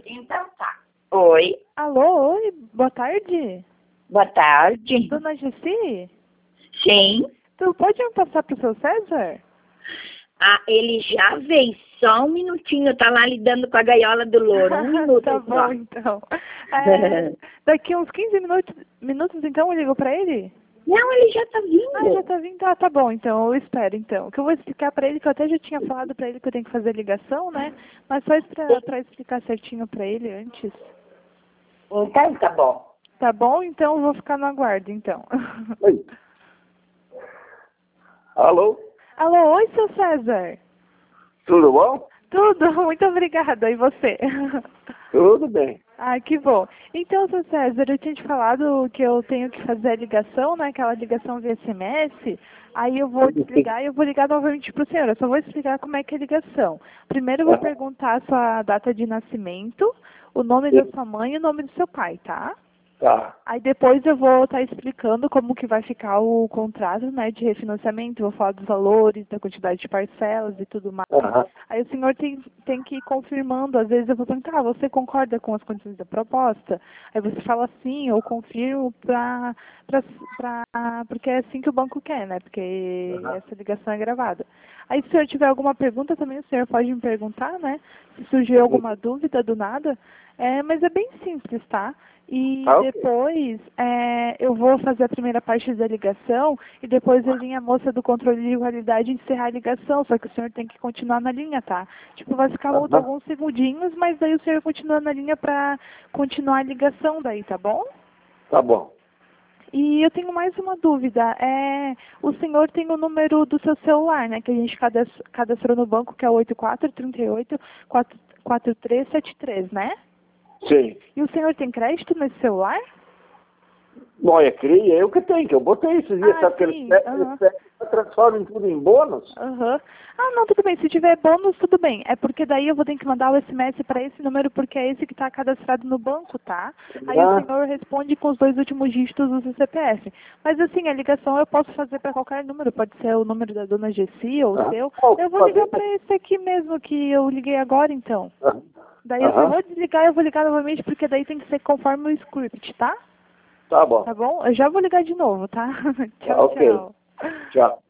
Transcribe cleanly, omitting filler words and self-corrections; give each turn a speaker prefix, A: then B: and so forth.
A: Então tá. Oi.
B: Alô, oi, boa tarde.
A: Boa tarde.
B: Dona Jessi?
A: Sim.
B: Tu pode me passar pro seu César?
A: Ah, ele já veio. Só um minutinho. Tá lá lidando com a gaiola do louro. Um minuto
B: Tá
A: só.
B: bom, então. Daqui uns 15 minutos, então, eu ligo pra ele?
A: Não, ele já tá
B: Ah, já
A: vindo.
B: tá vindo? Ah, tá bom, então, eu espero, então. Que eu vou explicar pra ele, que eu até já tinha falado pra ele que eu tenho que fazer ligação, né? Mas só pra explicar certinho pra ele antes.
A: Então tá bom.
B: Tá bom? Então, eu vou ficar no aguardo, então.
C: Oi. Alô?
B: Alô, oi, seu César.
C: Tudo bom?
B: Tudo, muito obrigada. E você?
C: Tudo bem.
B: Ah, que bom. Então, seu César, eu tinha te falado que eu tenho que fazer a ligação, né? Aquela ligação via SMS. Aí eu vou desligar e eu vou ligar novamente para o senhor. Eu só vou explicar como é que é a ligação. Primeiro eu vou perguntar a sua data de nascimento, o nome da sua mãe e o nome do seu pai, tá?
C: Tá.
B: Aí depois eu vou estar explicando como que vai ficar o contrato, né, de refinanciamento, vou falar dos valores, da quantidade de parcelas e tudo mais. Aí o senhor tem que ir confirmando, às vezes eu vou perguntar, você concorda com as condições da proposta? Aí você fala sim, eu confirmo porque é assim que o banco quer, né, porque essa ligação é gravada. Aí se o senhor tiver alguma pergunta também, o senhor pode me perguntar, né, se surgiu alguma dúvida do nada, mas é bem simples, tá? E
C: Ok.
B: depois eu vou fazer a primeira parte da ligação e depois eu vim a moça do controle de qualidade encerrar a ligação, só que o senhor tem que continuar na linha, tá? Tipo, vai ficar mudo alguns segundinhos, mas daí o senhor continua na linha pra continuar a ligação daí, tá bom?
C: Tá bão.
B: E eu tenho mais uma dúvida. O senhor tem o número do seu celular, né? Que a gente cadastrou no banco, que é o 8438-4373, né?
C: Sim.
B: E o senhor tem crédito nesse celular?
C: Bom, eu que tenho, que eu botei esses dias, sabe que
B: Sim.
C: eles transformam tudo em bônus?
B: Ah, não, tudo bem. Se tiver bônus, tudo bem. É porque daí eu vou ter que mandar o SMS para esse número, porque é esse que está cadastrado no banco, tá? Aí o senhor responde com os 2 últimos dígitos do seu CPF. Mas assim, a ligação eu posso fazer para qualquer número. Pode ser o número da dona Jessi ou o seu. Eu vou ligar para esse aqui mesmo, que eu liguei agora, então. Daí eu só vou desligar e eu vou ligar novamente, porque daí tem que ser conforme o script, tá?
C: Tá bom.
B: Tá bom? Eu já vou ligar de novo, tá? Tchau,
C: Ok.
B: tchau.
C: Tchau.